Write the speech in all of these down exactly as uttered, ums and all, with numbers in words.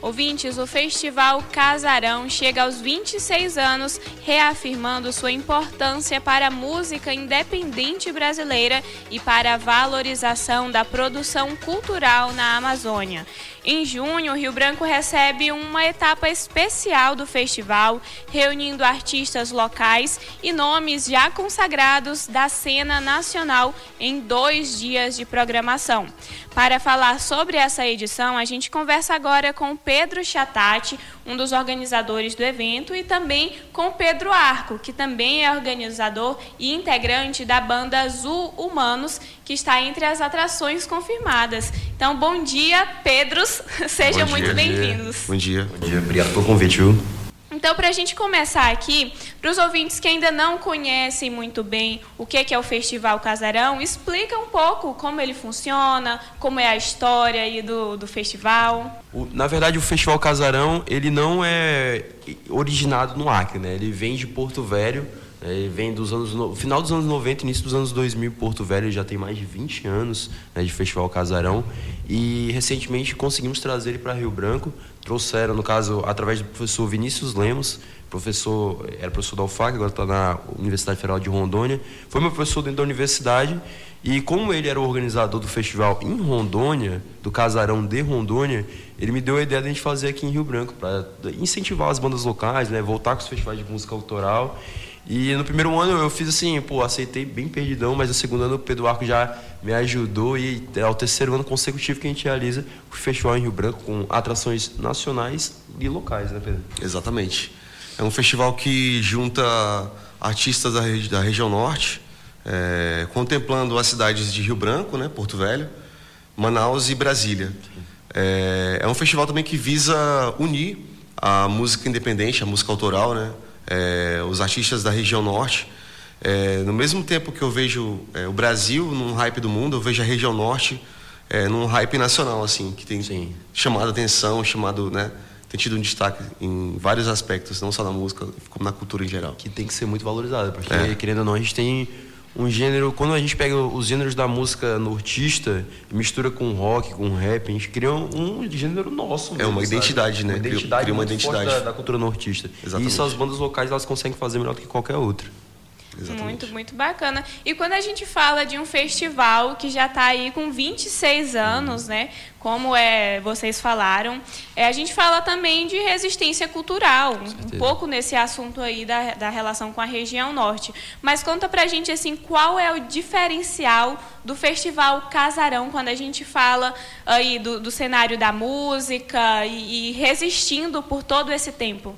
Ouvintes, o Festival Casarão chega aos vinte e seis anos, reafirmando sua importância para a música independente brasileira e para a valorização da produção cultural na Amazônia. Em junho, Rio Branco recebe uma etapa especial do festival, reunindo artistas locais e nomes já consagrados da cena nacional em dois dias de programação. Para falar sobre essa edição, a gente conversa agora com Pedro Chatati, um dos organizadores do evento, e também com Pedro Arco, que também é organizador e integrante da banda Azul Humanos, que está entre as atrações confirmadas. Então, bom dia, Pedros, sejam bom muito dia, bem-vindos. Bom dia. Bom dia, obrigado pelo convite, viu? Então, para a gente começar aqui, para os ouvintes que ainda não conhecem muito bem o que é o Festival Casarão, explica um pouco como ele funciona, como é a história aí do, do festival. O, na verdade, o Festival Casarão, ele não é originado no Acre, né? Ele vem de Porto Velho, né? Ele vem dos anos no final dos anos noventa, início dos anos dois mil. Porto Velho já tem mais de vinte anos, né, de Festival Casarão, e recentemente conseguimos trazer ele para Rio Branco. Trouxeram, no caso, através do professor Vinícius Lemos, professor, era professor da U F A C, agora está na Universidade Federal de Rondônia. Foi meu professor dentro da universidade, e como ele era o organizador do festival em Rondônia, do Casarão de Rondônia, ele me deu a ideia de a gente fazer aqui em Rio Branco, para incentivar as bandas locais, né, voltar com os festivais de música autoral. E no primeiro ano eu fiz assim, pô, aceitei bem perdidão, mas no segundo ano o Pedro Arco já me ajudou, e é o terceiro ano consecutivo que a gente realiza o festival em Rio Branco com atrações nacionais e locais, né, Pedro? Exatamente. É um festival que junta artistas da, regi- da região norte, é, contemplando as cidades de Rio Branco, né, Porto Velho, Manaus e Brasília. É, é um festival também que visa unir a música independente, a música autoral, né? É, os artistas da região norte. É, no mesmo tempo que eu vejo é, o Brasil num hype do mundo, eu vejo a região norte é, num hype nacional, assim, que tem Sim. chamado a atenção, chamado, né, tem tido um destaque em vários aspectos, não só na música, como na cultura em geral. Que tem que ser muito valorizado, porque, é. querendo ou não, a gente tem um gênero, quando a gente pega os gêneros da música nortista, mistura com rock, com rap, a gente cria um, um gênero nosso mesmo, É uma sabe? identidade, né? Uma identidade, cria uma muito identidade forte da, da cultura nortista. Exatamente. E isso as bandas locais elas conseguem fazer melhor do que qualquer outra. Exatamente. Muito, muito bacana. E quando a gente fala de um festival que já está aí com vinte e seis anos, né, como é, vocês falaram, é, a gente fala também de resistência cultural, um pouco nesse assunto aí da, da relação com a região norte. Mas conta pra gente, assim, qual é o diferencial do Festival Casarão quando a gente fala aí do, do cenário da música e, e resistindo por todo esse tempo?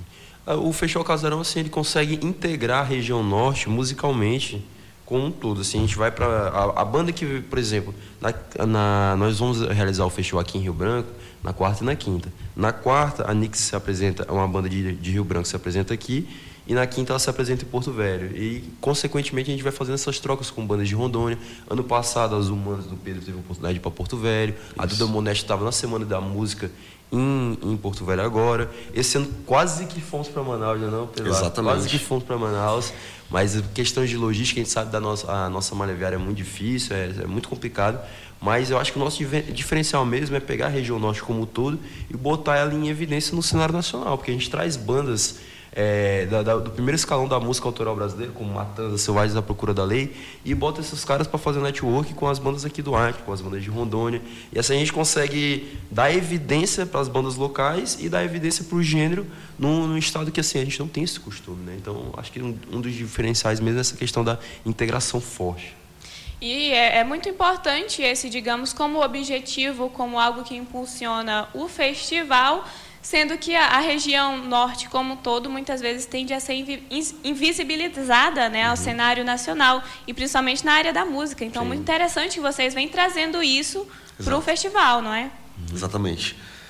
O Festival Casarão, assim, ele consegue integrar a região norte musicalmente com um todo. Assim, a gente vai para a, a banda que, por exemplo, na, na, nós vamos realizar o festival aqui em Rio Branco na quarta e na quinta. Na quarta, a Nix se apresenta, é uma banda de, de Rio Branco, se apresenta aqui, e na quinta ela se apresenta em Porto Velho. E, consequentemente, a gente vai fazendo essas trocas com bandas de Rondônia. Ano passado, as Humanas do Pedro teve a oportunidade de ir para Porto Velho. Isso. A Duda Moneste estava na Semana da Música Em, em Porto Velho agora. Esse ano quase que fomos para Manaus, não, não Pedro? Exatamente. Quase que fomos para Manaus, mas questões de logística, a gente sabe da nossa, a nossa malha viária é muito difícil, é, é muito complicado, mas eu acho que o nosso diferencial mesmo é pegar a região norte como um todo e botar ela em evidência no cenário nacional, porque a gente traz bandas É, da, da, do primeiro escalão da música autoral brasileira, como Matanza, Selvagens da Procura da Lei, e bota esses caras para fazer network com as bandas aqui do Acre, com as bandas de Rondônia, e assim a gente consegue dar evidência para as bandas locais e dar evidência para o gênero num, num estado que assim a gente não tem esse costume, né? Então acho que um, um dos diferenciais mesmo é essa questão da integração forte. E é, é muito importante esse, digamos, como objetivo, como algo que impulsiona o festival, sendo que a, a região norte como um todo muitas vezes tende a ser invi, invisibilizada, né, ao uhum. cenário nacional, e principalmente na área da música. Então, Sim. muito interessante que vocês vêm trazendo isso para o festival, não é? Exatamente.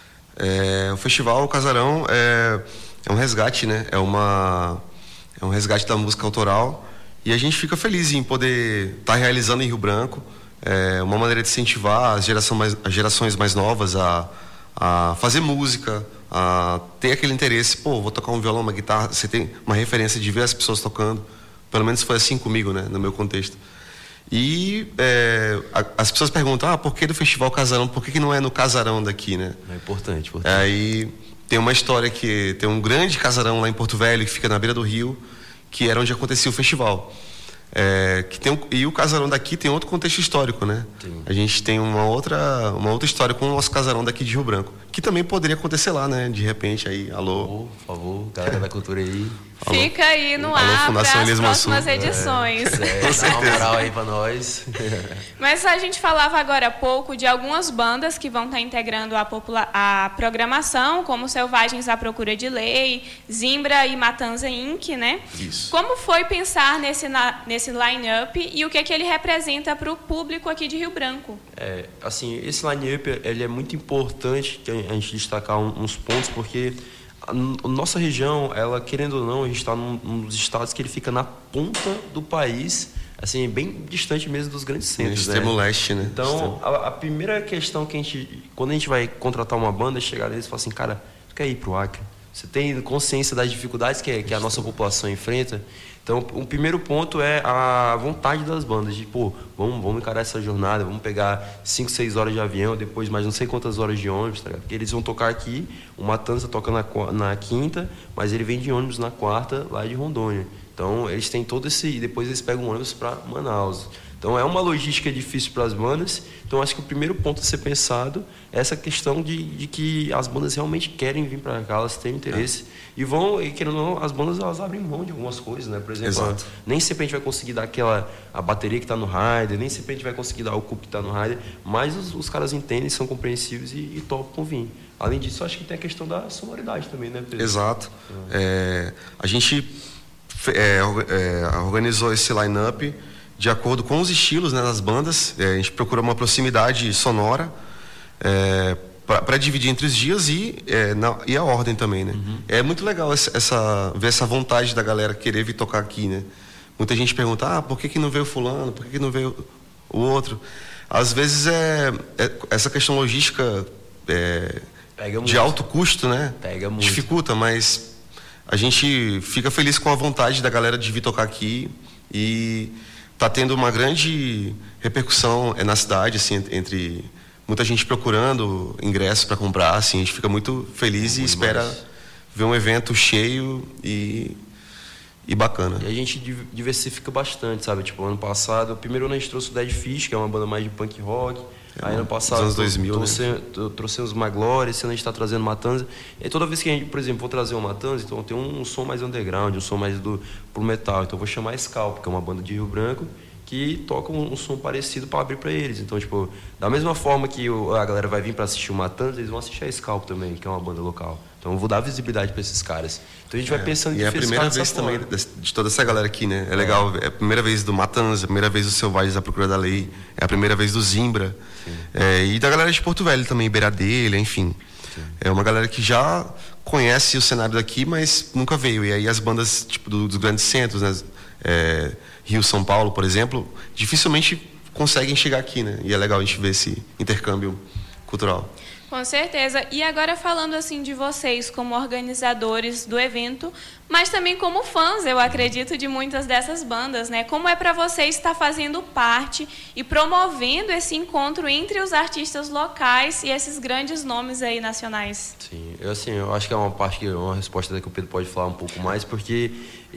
É, o Festival o Casarão é, é um resgate, né? É, uma, é um resgate da música autoral, e a gente fica feliz em poder estar tá realizando em Rio Branco. É uma maneira de incentivar as, geração mais, as gerações mais novas a, a fazer música, a ter aquele interesse. Pô, vou tocar um violão, uma guitarra. Você tem uma referência de ver as pessoas tocando. Pelo menos foi assim comigo, né, no meu contexto. E é, a, as pessoas perguntam, ah, por que do Festival Casarão? Por que, que não é no casarão daqui, né? É importante, importante. Aí tem uma história que tem um grande casarão lá em Porto Velho, que fica na beira do rio, que era onde acontecia o festival. É, que tem um, e o casarão daqui tem outro contexto histórico, né? Sim. A gente tem uma outra, uma outra história com o nosso casarão daqui de Rio Branco, que também poderia acontecer lá, né? De repente aí, alô. Por favor, galera da cultura aí. Alô. Fica aí no alô, ar para as próximas edições. É, é, dá uma moral aí para nós. Mas a gente falava agora há pouco de algumas bandas que vão estar integrando a, popula- a programação, como Selvagens à Procura de Lei, Zimbra e Matanza Incorporated, né? Isso. Como foi pensar nesse, na, nesse line-up e o que, é que ele representa para o público aqui de Rio Branco? É, assim, esse line-up ele é muito importante que a gente destacar uns pontos, porque a nossa região, ela querendo ou não, a gente está num, num dos estados que ele fica na ponta do país, assim, bem distante mesmo dos grandes centros, no extremo né? leste, né? Então, a, a primeira questão que a gente, quando a gente vai contratar uma banda, é chegar neles e falar assim, cara, tu quer ir pro Acre? Você tem consciência das dificuldades que, que a nossa população enfrenta? Então, o primeiro ponto é a vontade das bandas, de, pô, vamos, vamos encarar essa jornada, vamos pegar cinco, seis horas de avião, depois mais não sei quantas horas de ônibus, tá ligado? Porque eles vão tocar aqui, o Matanza toca na, na quinta, mas ele vem de ônibus na quarta, lá de Rondônia. Então, eles têm todo esse... E depois eles pegam ônibus para Manaus. Então, é uma logística difícil para as bandas. Então, acho que o primeiro ponto a ser pensado é essa questão de, de que as bandas realmente querem vir para cá, elas têm interesse. É. E vão, e querendo ou não, as bandas elas abrem mão de algumas coisas, né? Por exemplo, a, nem sempre a gente vai conseguir dar aquela, a bateria que está no rider, nem sempre a gente vai conseguir dar o cup que está no rider, mas os, os caras entendem, são compreensivos e, e topam vir. Além disso, acho que tem a questão da sonoridade também, né, Pedro? Exato. É, a gente é, é, organizou esse line-up de acordo com os estilos, né, das bandas. É, a gente procura uma proximidade sonora é, para dividir entre os dias e, é, na, e a ordem também, né? Uhum. É muito legal essa, essa, ver essa vontade da galera querer vir tocar aqui, né? Muita gente pergunta, ah, por que, que não veio fulano? Por que, que não veio o outro? Às vezes é, é essa questão logística é, Pega de alto custo, né? Pega muito. Dificulta, mas a gente fica feliz com a vontade da galera de vir tocar aqui e tá tendo uma grande repercussão é, na cidade, assim, entre muita gente procurando ingressos para comprar, assim, a gente fica muito feliz é, e espera demais. Ver um evento cheio e, e bacana. E a gente diversifica bastante, sabe? Tipo, ano passado, primeiro ano a gente trouxe o Dead Fish, que é uma banda mais de punk rock. É, aí ano passado anos dois mil, trouxe, né? trouxemos Maglória, esse ano a gente está trazendo Matanza. E toda vez que a gente, por exemplo, vou trazer o Matanza, então tem um, um som mais underground, um som mais do, pro metal. Então eu vou chamar a Scalp, que é uma banda de Rio Branco, que toca um, um som parecido para abrir para eles. Então, tipo, da mesma forma que o, a galera vai vir para assistir o Matanza, eles vão assistir a Scalp também, que é uma banda local. Então eu vou dar visibilidade para esses caras. Então a gente é, vai pensando em E é a primeira vez também de, de toda essa galera aqui, né? É, é legal, é a primeira vez do Matanza, a primeira vez do Selvagens à Procura da Lei, é a primeira vez do Zimbra. É, e da galera de Porto Velho também, Beiradelha, enfim. Sim. É uma galera que já conhece o cenário daqui, mas nunca veio. E aí as bandas tipo, do, dos grandes centros, né? É, Rio, São Paulo, por exemplo, dificilmente conseguem chegar aqui, né? E é legal a gente ver esse intercâmbio cultural. Com certeza. E agora falando assim de vocês como organizadores do evento, mas também como fãs, eu acredito, de muitas dessas bandas, né? Como é para vocês estar fazendo parte e promovendo esse encontro entre os artistas locais e esses grandes nomes aí nacionais? Sim, eu assim, eu acho que é uma parte que uma resposta que o Pedro pode falar um pouco mais, porque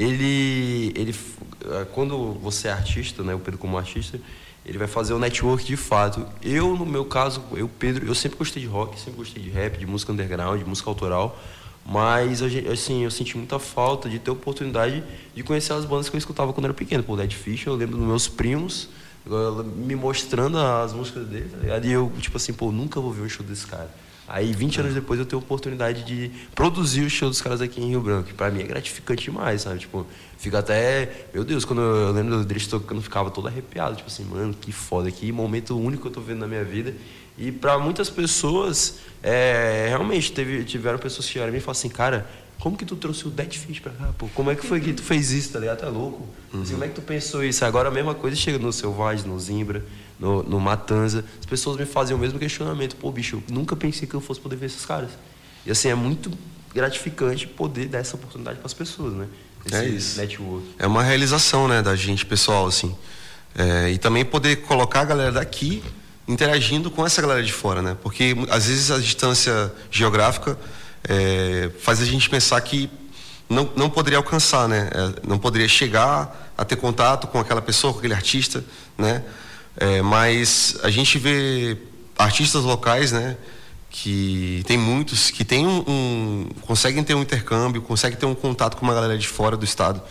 ele ele quando você é artista, né, o Pedro como artista, ele vai fazer o network de fato. Eu, no meu caso, eu, Pedro, eu sempre gostei de rock, sempre gostei de rap, de música underground, de música autoral, mas, assim, eu senti muita falta de ter a oportunidade de conhecer as bandas que eu escutava quando eu era pequeno. Pô, Dead Fish, eu lembro dos meus primos me mostrando as músicas dele, tá ligado? E eu, tipo assim, pô, nunca vou ver um show desse cara. Aí, vinte anos depois, eu tenho a oportunidade de produzir o show dos caras aqui em Rio Branco, que pra mim é gratificante demais, sabe? Tipo, fica até... Meu Deus, quando eu, eu lembro deles tocando, eu ficava todo arrepiado. Tipo assim, mano, que foda, que momento único que eu tô vendo na minha vida. E pra muitas pessoas, é, realmente, teve, tiveram pessoas que chegaram a mim e falaram assim, cara, como que tu trouxe o Dead Fish pra cá, pô? Como é que foi que tu fez isso, tá ligado? Tu é louco? Uhum. Assim, como é que tu pensou isso? Agora a mesma coisa chega no Selvagens, no Zimbra, no, no Matanza. As pessoas me fazem o mesmo questionamento. Pô, bicho, eu nunca pensei que eu fosse poder ver esses caras. E assim, é muito gratificante poder dar essa oportunidade para as pessoas, né? Esse é isso. Network. É uma realização, né, da gente, pessoal, assim. É, e também poder colocar a galera daqui interagindo com essa galera de fora, né? Porque às vezes a distância geográfica é, faz a gente pensar que não, não poderia alcançar, né? É, não poderia chegar a ter contato com aquela pessoa, com aquele artista, né? É, mas a gente vê artistas locais, né? Que tem muitos que tem um, um conseguem ter um intercâmbio, conseguem ter um contato com uma galera de fora do estado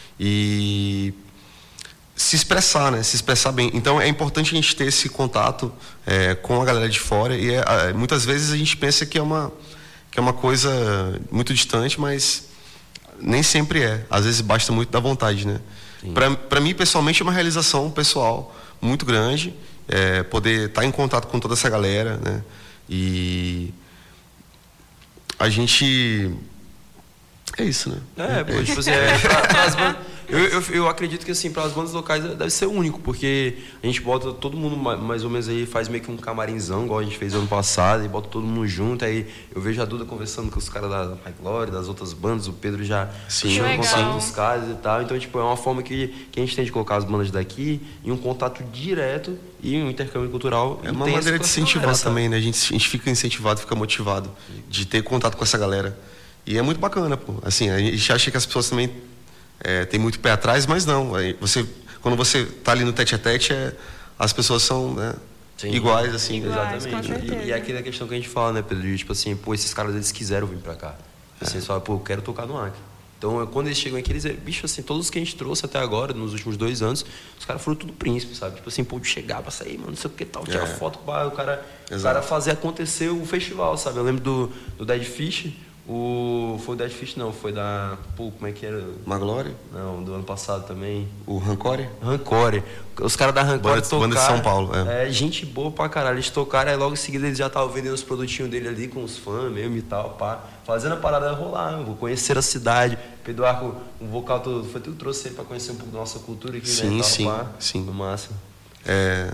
e se expressar, né? Se expressar bem. Então é importante a gente ter esse contato é, com a galera de fora e é, muitas vezes a gente pensa que é uma que é uma coisa muito distante, mas nem sempre é. Às vezes basta muito da vontade, né? Para mim pessoalmente é uma realização pessoal muito grande, é, poder estar em contato com toda essa galera, né? E a gente é isso, né? É, pô, tipo assim, é, pra, pra as bandas, eu, eu, eu acredito que assim, para as bandas locais deve ser único, porque a gente bota todo mundo mais ou menos aí, faz meio que um camarinzão, igual a gente fez ano passado, e bota todo mundo junto, aí eu vejo a Duda conversando com os caras da High Glory, das outras bandas, o Pedro já tinha um contato com os caras e tal, então tipo, é uma forma que, que a gente tem de colocar as bandas daqui em um contato direto e um intercâmbio cultural. É uma maneira de incentivar galera, também, né? A gente, a gente fica incentivado, fica motivado de ter contato com essa galera. E é muito bacana, pô. Assim, a gente acha que as pessoas também é, tem muito pé atrás, mas não. Você, quando você tá ali no tete-a-tete, é, as pessoas são, né, iguais, assim. Iguais, exatamente. E, e é aquela questão que a gente fala, né, Pedro? Tipo assim, pô, esses caras, eles quiseram vir pra cá. Assim, é. Eles falam, pô, eu quero tocar no Acre. Então, quando eles chegam aqui, eles... Bicho, assim, todos que a gente trouxe até agora, nos últimos dois anos, os caras foram tudo príncipe, sabe? Tipo assim, pô, de chegar pra sair, mano, não sei o que tal, tirar é. foto, pá, o cara, o cara fazer acontecer o festival, sabe? Eu lembro do, do Dead Fish... O... Foi o Dead Fish, não, foi da... Pô, como é que era? Maglore? Não, do ano passado também. O Rancore? Rancore. Os caras da Rancore tocaram... Banda de São Paulo, é. É, gente boa pra caralho. Eles tocaram, aí logo em seguida eles já estavam vendendo os produtinhos dele ali com os fãs mesmo e tal, pá. Fazendo a parada rolar, vou conhecer a cidade. Pedro Arco, um vocal todo... Foi tu que trouxe ele pra conhecer um pouco da nossa cultura aqui, sim, né? Tal, sim, pá. sim. No máximo. É...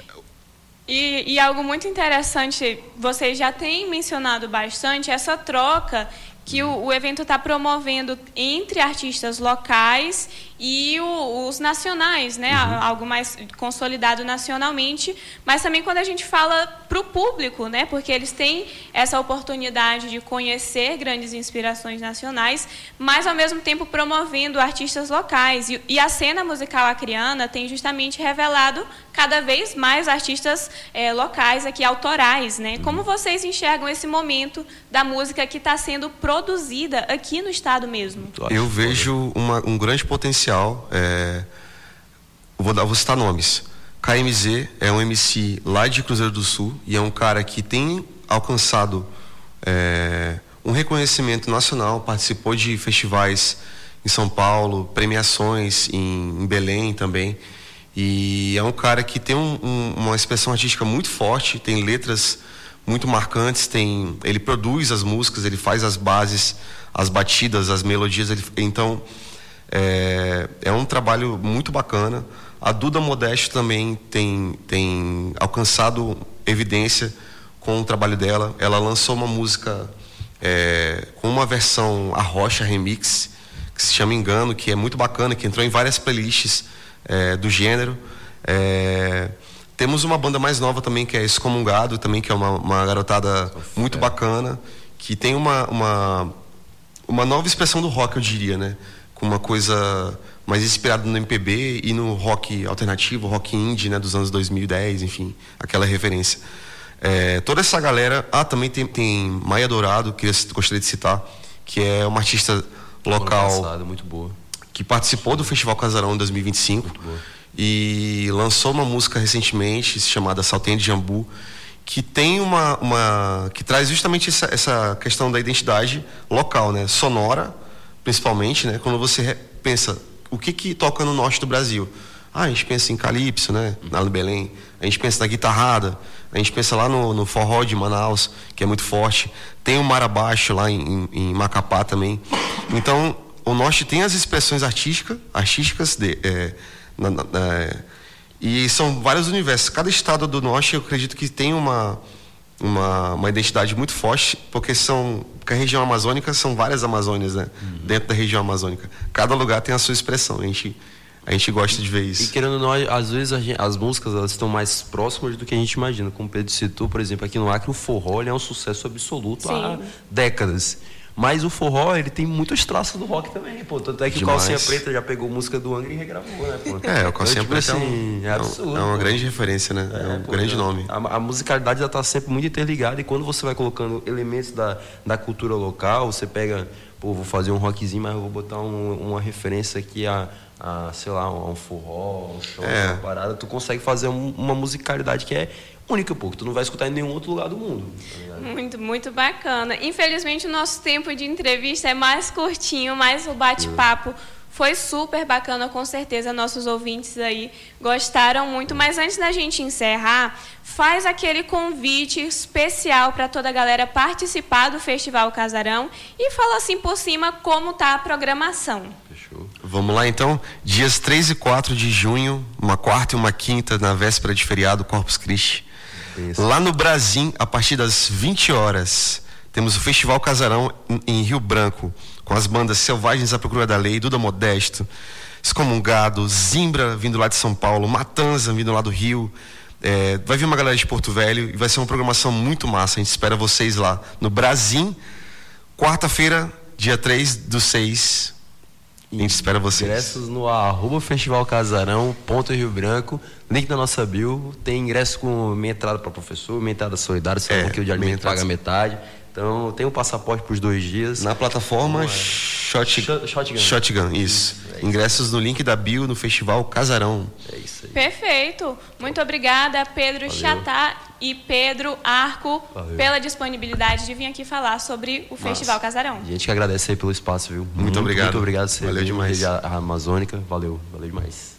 E, e algo muito interessante, vocês já têm mencionado bastante essa troca que o, o evento está promovendo entre artistas locais e o, os nacionais, né? Uhum. Algo mais consolidado nacionalmente, mas também quando a gente fala para o público, né? Porque eles têm essa oportunidade de conhecer grandes inspirações nacionais, mas ao mesmo tempo promovendo artistas locais. E, e a cena musical acreana tem justamente revelado cada vez mais artistas é, locais aqui, autorais, né? Como vocês enxergam esse momento da música que está sendo produzida aqui no estado mesmo? Eu vejo uma, um grande potencial. É, vou, dar, vou citar nomes. K M Z é um M C lá de Cruzeiro do Sul e é um cara que tem alcançado é, um reconhecimento nacional, participou de festivais em São Paulo, premiações em, em Belém também. E é um cara que tem um, um, uma expressão artística muito forte, tem letras muito marcantes, tem, ele produz as músicas, ele faz as bases, as batidas, as melodias. Ele, então, é, é um trabalho muito bacana. A Duda Modesto também tem, tem alcançado evidência com o trabalho dela. Ela lançou uma música é, com uma versão Arrocha Remix, que se chama Engano, que é muito bacana, que entrou em várias playlists É, do gênero. É, temos uma banda mais nova também, que é Excomungado, também, que é uma, uma garotada muito bacana, que tem uma, uma, uma nova expressão do rock, eu diria, né? Com uma coisa mais inspirada no M P B e no rock alternativo, rock indie, né? Dos anos dois mil e dez, enfim, aquela referência. É, toda essa galera... Ah, também tem, tem Maia Dourado, que eu gostaria de citar, que é uma artista local... Passado, muito boa. Que participou do Festival Casarão em dois mil e vinte e cinco e lançou uma música recentemente chamada Saltenha de Jambu, que tem uma, uma que traz justamente essa, essa questão da identidade local, né? Sonora, principalmente, né? Quando você pensa o que que toca no norte do Brasil, ah, a gente pensa em calypso, né? Lá no Belém, a gente pensa na guitarrada, a gente pensa lá no, no forró de Manaus, que é muito forte, tem o Mar Abaixo lá em, em, em Macapá também. Então o norte tem as expressões artísticas, artísticas de, é, na, na, na, e são vários universos. Cada estado do norte, eu acredito que tem uma, uma, uma identidade muito forte, porque são, porque a região amazônica são várias Amazônias, né? Uhum. Dentro da região amazônica. Cada lugar tem a sua expressão. A gente a gente gosta de ver isso. E querendo ou não, às vezes a gente, as músicas elas estão mais próximas do que a gente imagina. Como o Pedro citou, por exemplo, aqui no Acre, o forró ele é um sucesso absoluto Sim. há décadas. Mas o forró, ele tem muitos traços do rock também, pô. Tanto é que Demais. o Calcinha Preta já pegou música do Angra e regravou, né, pô? É, o Calcinha então, tipo, Preta assim, é, um, é, absurdo, é uma pô. grande referência, né? É, é um pô, grande nome. A, a musicalidade já tá sempre muito interligada e quando você vai colocando elementos da, da cultura local, você pega, pô, vou fazer um rockzinho, mas eu vou botar um, uma referência aqui a, a, sei lá, um, um forró, um show, é. uma parada. Tu consegue fazer um, uma musicalidade que é única, pô, que tu não vai escutar em nenhum outro lugar do mundo. Tá muito, muito bacana. Infelizmente, o nosso tempo de entrevista é mais curtinho, mas o bate-papo é. foi super bacana, com certeza. Nossos ouvintes aí gostaram muito. Mas antes da gente encerrar, faz aquele convite especial para toda a galera participar do Festival Casarão e fala assim por cima como tá a programação. Fechou. Vamos lá, então. Dias três e quatro de junho, uma quarta e uma quinta, na véspera de feriado, Corpus Christi. Isso. Lá no Brasil, a partir das vinte horas, temos o Festival Casarão em Rio Branco, com as bandas Selvagens à Procura da Lei, Duda Modesto, Excomungado, Zimbra vindo lá de São Paulo, Matanza vindo lá do Rio. É, vai vir uma galera de Porto Velho e vai ser uma programação muito massa. A gente espera vocês lá no Brasil, quarta-feira, dia três do seis. A gente espera vocês. Ingressos no arroba Festival Casarão, ponto Rio Branco, link na nossa bio. Tem ingresso com meia entrada para professor, meia entrada solidária, só é, um quilo de alimento paga metade. Então tem um passaporte para os dois dias. Na plataforma é. Shot, Shotgun. Shotgun, isso. isso é isso. Ingressos no link da bio no Festival Casarão. É isso aí. Perfeito. Muito obrigada, Pedro Chatá e Pedro Arco, Valeu. pela disponibilidade de vir aqui falar sobre o Nossa. Festival Casarão. A gente que agradece aí pelo espaço, viu? Muito, muito obrigado. Muito obrigado. Valeu demais. A Amazônica. Valeu. Valeu demais.